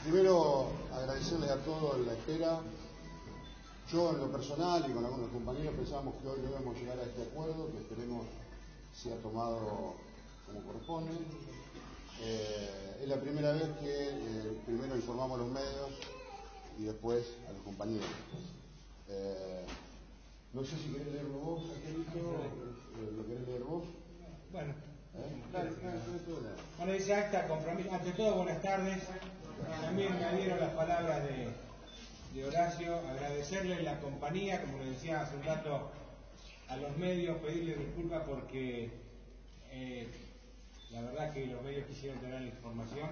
Primero, agradecerles a todos la espera. Yo, en lo personal y con algunos compañeros, pensábamos que hoy debemos llegar a este acuerdo, que esperemos sea tomado como corresponde. Es la primera vez que primero informamos a los medios y después a los compañeros. No sé si querés leerlo vos, Angelito, ¿lo querés leer vos? Bueno. Dale. Bueno, dice acta, compromiso. Ante todo, buenas tardes. También me adhiero las palabras de Horacio, agradecerle la compañía, como le decía hace un rato a los medios, pedirle disculpas porque la verdad que los medios quisieron tener la información.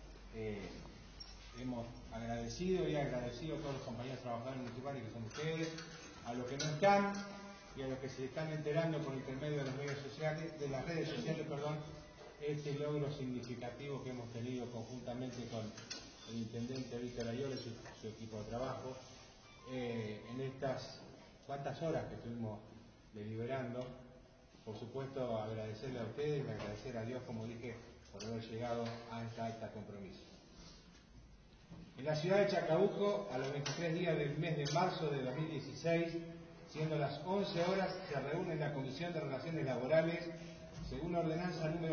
Hemos agradecido y agradecido a todos los compañeros trabajadores municipales que son ustedes, a los que no están y a los que se están enterando por intermedio de los medios sociales, de las redes sociales, este logro significativo que hemos tenido conjuntamente con el intendente Víctor Ayola y su equipo de trabajo en estas cuantas horas que estuvimos deliberando. Por supuesto, agradecerle a ustedes y agradecer a Dios, como dije, por haber llegado a esta alta compromiso. En la ciudad de Chacabuco, a los 23 días del mes de marzo de 2016, siendo las 11 horas, se reúne la Comisión de Relaciones Laborales, según ordenanza número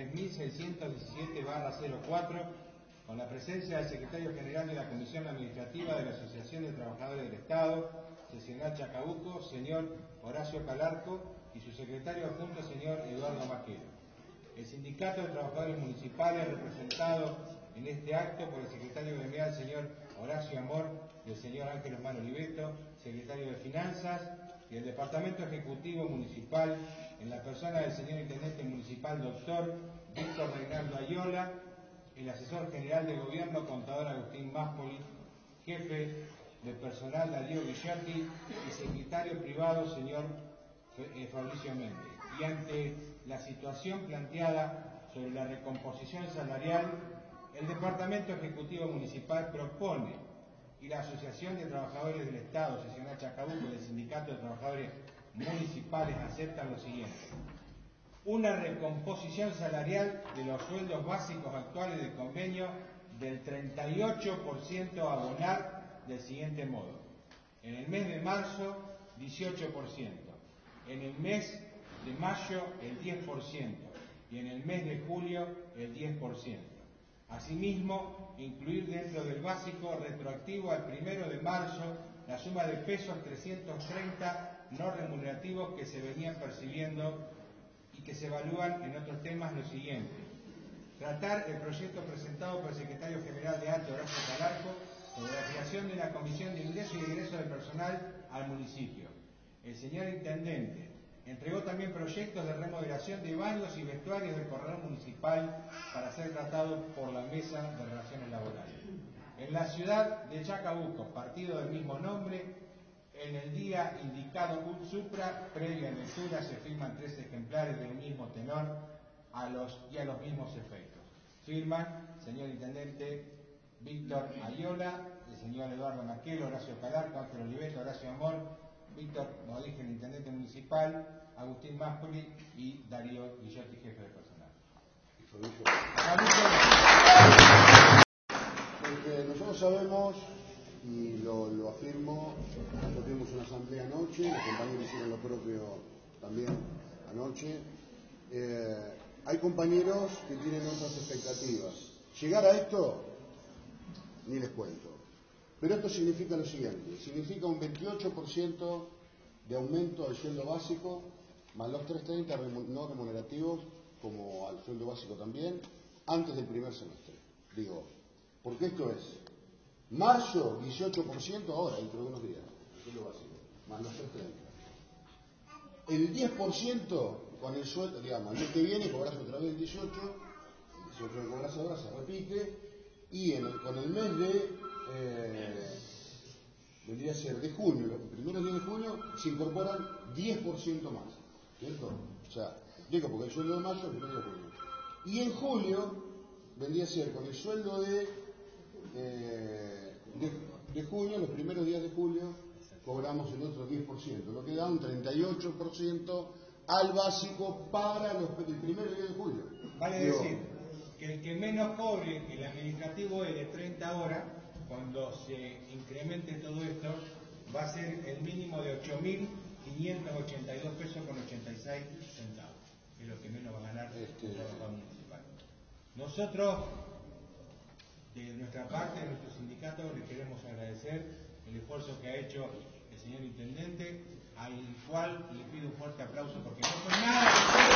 3617/04, con la presencia del secretario general de la Comisión Administrativa de la Asociación de Trabajadores del Estado, seccional Chacabuco, señor Horacio Calarco, y su secretario adjunto, señor Eduardo Maquero. El Sindicato de Trabajadores Municipales, representado en este acto por el secretario gremial, señor Horacio Amor, y el señor Ángel Osmar Oliveto, secretario de Finanzas, y el Departamento Ejecutivo Municipal, en la persona del señor Intendente Municipal, doctor Víctor Reinaldo Ayola, el asesor general de Gobierno, contador Agustín Máspoli, jefe de personal Darío Guillerti y secretario privado, señor Fabricio Méndez. Y ante la situación planteada sobre la recomposición salarial, el Departamento Ejecutivo Municipal propone, y la Asociación de Trabajadores del Estado, seccional Chacabuco, y el Sindicato de Trabajadores Municipales aceptan lo siguiente: una recomposición salarial de los sueldos básicos actuales del convenio del 38% a abonar del siguiente modo: en el mes de marzo, 18%, en el mes de mayo, el 10%, y en el mes de julio, el 10%. Asimismo, incluir dentro del básico retroactivo al 1 de marzo la suma de pesos 330 no remunerativos que se venían percibiendo y que se evalúan en otros temas lo siguiente: tratar el proyecto presentado por el secretario general de ATE, Horacio Calarco, sobre la creación de una comisión de ingreso y egreso de personal al municipio. El señor intendente entregó también proyectos de remodelación de baños y vestuarios del corredor municipal para ser tratados por la Mesa de Relaciones Laborales. En la ciudad de Chacabuco, partido del mismo nombre, en el día indicado supra, previa lectura, se firman 3 ejemplares del mismo tenor a los mismos efectos. Firman, señor intendente Víctor Ayola, el señor Eduardo Maquero, Horacio Calarco, Ángel Oliveto, Horacio Amor, Víctor, como dije, el intendente municipal, Agustín Máspoli y Darío Guillerti, jefe de personal. Porque nosotros sabemos, y lo afirmo, nosotros tuvimos una asamblea anoche, los compañeros hicieron lo propio también anoche. Hay compañeros que tienen otras expectativas. Llegar a esto, ni les cuento. Pero esto significa lo siguiente: significa un 28% de aumento al sueldo básico, más los 330 no remunerativos, como al sueldo básico también, antes del primer semestre. Digo, porque esto es mayo, 18% ahora, dentro de unos días, el sueldo básico, más los 330. El 10% con el sueldo, digamos, el mes que viene cobras otra vez el 18 que cobras ahora se repite, y con el mes vendría a ser de junio, los primeros días de junio, se incorporan 10% más, ¿cierto? O sea, digo, porque el sueldo de mayo es el primero de junio. Y en julio vendría a ser con el sueldo de junio, los primeros días de julio, cobramos el otro 10%, lo que da un 38% al básico para el primer día de julio. Vale decir que que el que menos cobre, el administrativo es de 30 horas, cuando se incremente todo esto, va a ser el mínimo de 8.582 pesos con 86 centavos. Es lo que menos va a ganar el trabajador municipal. Nosotros, de nuestra parte, de nuestro sindicato, le queremos agradecer el esfuerzo que ha hecho el señor intendente, al cual le pido un fuerte aplauso porque no fue nada.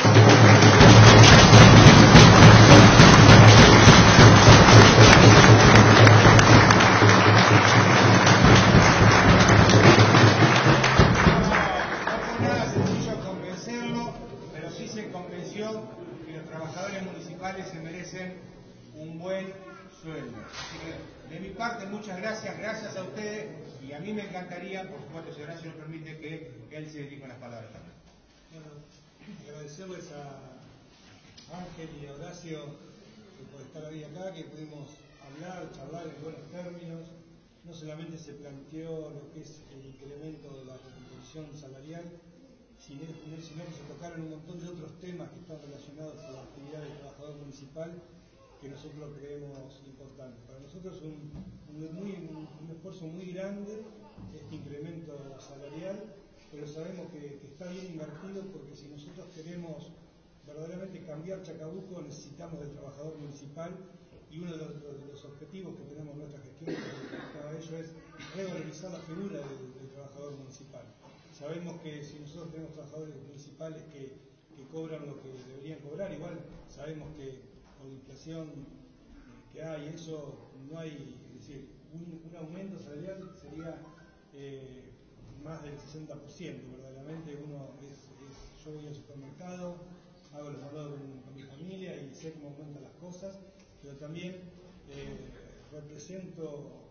Que los trabajadores municipales se merecen un buen sueldo. Así que, de mi parte, muchas gracias, gracias a ustedes, y a mí me encantaría, por supuesto, si Horacio nos permite, que él se dirija las palabras también. Bueno, agradecerles a Ángel y a Horacio por estar hoy acá, que pudimos hablar, charlar en buenos términos. No solamente se planteó lo que es el incremento de la recomposición salarial, sino que se tocaron un montón de otros temas que están relacionados con la actividad del trabajador municipal, que nosotros creemos importante. Para nosotros es un esfuerzo muy grande este incremento salarial, pero sabemos que está bien invertido, porque si nosotros queremos verdaderamente cambiar Chacabuco, necesitamos del trabajador municipal, y uno de los objetivos que tenemos en nuestra gestión para ello es revalorizar la figura del trabajador municipal. Sabemos que si nosotros tenemos trabajadores municipales que cobran lo que deberían cobrar, igual sabemos que con la inflación que hay, eso no hay, es decir, un aumento salarial sería más del 60%, verdaderamente. Yo voy al supermercado, hago los mandados con mi familia y sé cómo aumentan las cosas, pero también represento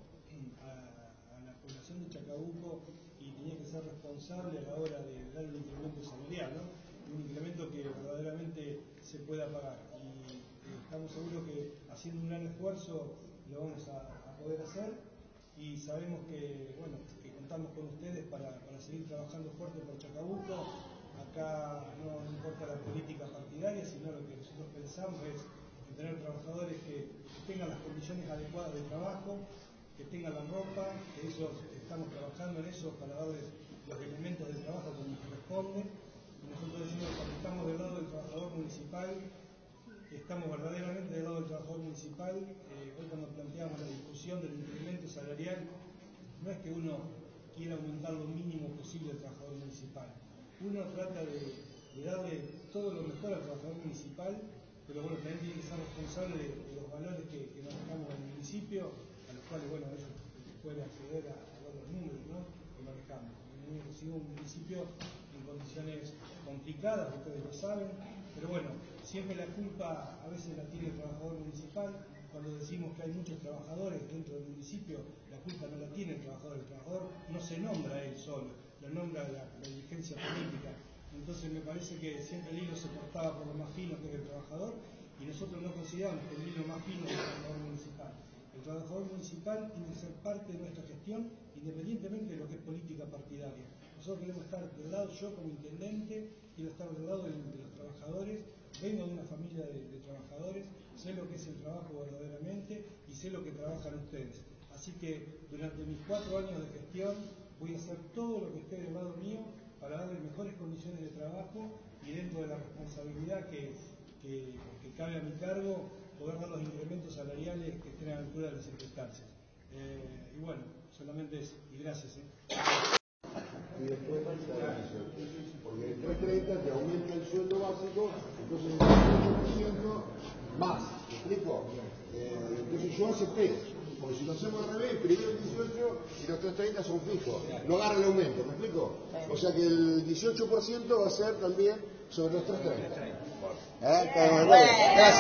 a la población de Chacabuco y tenía que ser responsable a la hora de dar un incremento salarial, ¿no? Un incremento que verdaderamente se pueda pagar. Y estamos seguros que haciendo un gran esfuerzo lo vamos a poder hacer, y sabemos que, bueno, que contamos con ustedes para seguir trabajando fuerte por Chacabuco. Acá no importa la política partidaria, sino lo que nosotros pensamos es en tener trabajadores que tengan las condiciones adecuadas de trabajo, que tengan la ropa, que eso estamos trabajando en eso para darles los elementos de trabajo como corresponde. Y nosotros decimos que cuando estamos del lado del trabajador municipal, estamos verdaderamente del lado del trabajador municipal. Hoy cuando planteamos la discusión del incremento salarial, no es que uno quiera aumentar lo mínimo posible al trabajador municipal. Uno trata de darle todo lo mejor al trabajador municipal, pero bueno, también tiene que ser responsable de los valores que manejamos en el municipio, a los cuales, bueno, ellos pueden acceder a ver los números, ¿no?, que manejamos. Sigo un municipio en condiciones complicadas, ustedes lo saben, pero bueno, siempre la culpa a veces la tiene el trabajador municipal. Cuando decimos que hay muchos trabajadores dentro del municipio, la culpa no la tiene el trabajador no se nombra a él solo, lo nombra la dirigencia política. Entonces me parece que siempre el hilo se cortaba por lo más fino, que es el trabajador, y nosotros no consideramos que el hilo más fino es el trabajador municipal. El trabajador municipal tiene que ser parte de nuestra gestión, independientemente de lo que es política partidaria. Nosotros queremos estar del lado, yo como intendente, quiero estar del lado de los trabajadores. Vengo de una familia de trabajadores, sé lo que es el trabajo verdaderamente y sé lo que trabajan ustedes. Así que durante mis 4 años de gestión voy a hacer todo lo que esté del lado mío para darle mejores condiciones de trabajo, y dentro de la responsabilidad que cabe a mi cargo, poder dar los incrementos salariales que estén a la altura de las circunstancias. Y bueno, solamente eso. Y gracias. Y después porque el 330 te aumenta el sueldo básico, entonces el 18% más. ¿Me explico? Entonces yo acepté, porque si lo hacemos al revés, primero el 18 y los 330 son fijos, no agarra el aumento. ¿Me explico? O sea que el 18% va a ser también sobre los 330. Gracias.